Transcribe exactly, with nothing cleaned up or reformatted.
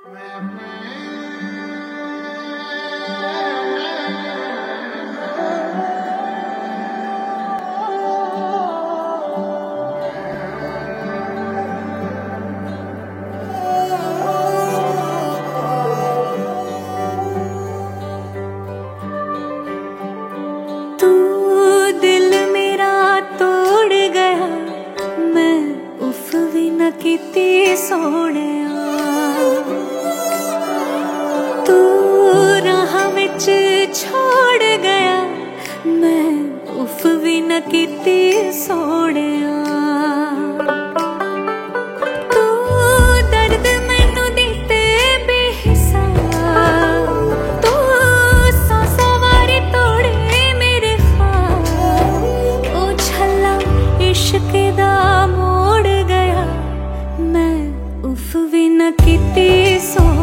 किती सोहणिया तू राह विच छोड़ गया, मैं उफ भी न किती सोहणिया। तू दर्द मैनू दिते बेहिसाब, तू सौ सौ वारी तोड़े मेरे ख्वाब। ओ छल्ला इश्क दा मोड़ गया, मैं उफ भी न किती सो